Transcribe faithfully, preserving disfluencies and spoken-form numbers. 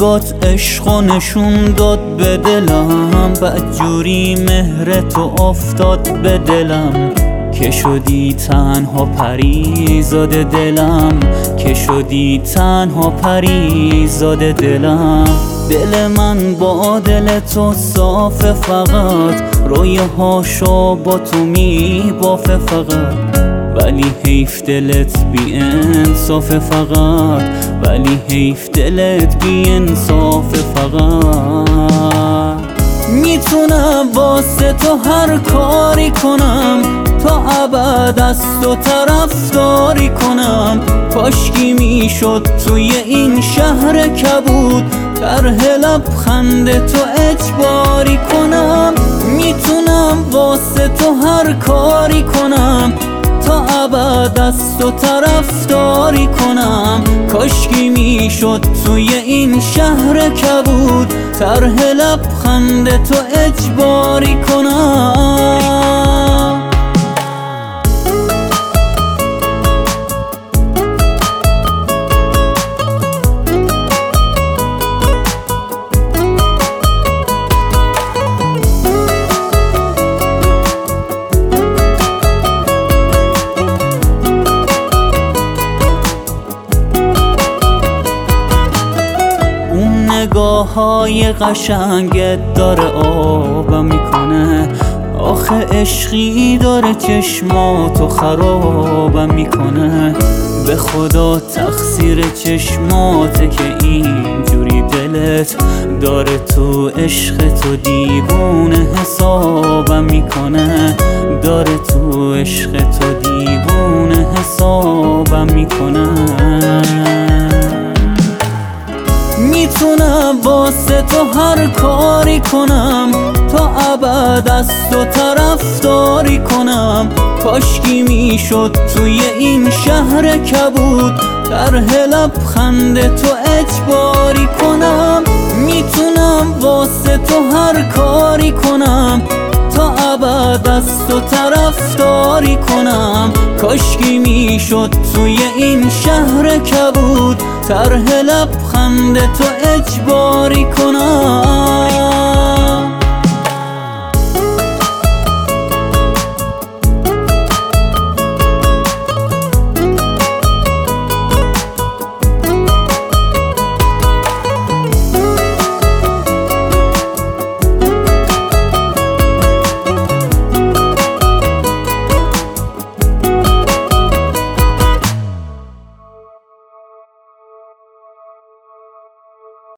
نگات عشقو نشون داد به دلم، بدجوری مهر تو افتاد به دلم، که شدی تنها پریزاد دلم، که شدی تنها پریزاد دلم. دل من با دل تو صافه، فقط رویهاشو با تو می بافه فقط، ولی حیف دلت بی انصافه فقط، ولی حیف دلت بی انصافه فقط. میتونم واسه تو هر کاری کنم، تا ابد از تو طرفداری کنم، کاشکی میشد توی این شهر کبود طرح لبخند تو اجباری کنم. میتونم واسه تو هر کاری کنم، تا ابد از تو طرفداری کنم، کاشکی میشد توی این شهر کبود طرح لبخند تو اجباری کنم. نگاه های قشنگت داره آبم میکنه، آخه عشقی داره چشماتو خرابم میکنه. به خدا تقصیر چشماته که اینجوری دلت داره تو عشق تو دیوونه حسابم میکنه، داره تو عشق تو دیوونه حسابم میکنه. میتونم واسه تو هر کاری کنم، تا ابد از تو طرفداری کنم، کاشکی میشد توی این شهر کبود طرح لبخند تو اجباری کنم. میتونم واسه تو هر کاری کنم، تا ابد از تو طرفداری کنم، کاشکی میشد توی این شهر کبود طرح لبخند تو اجباری کنم.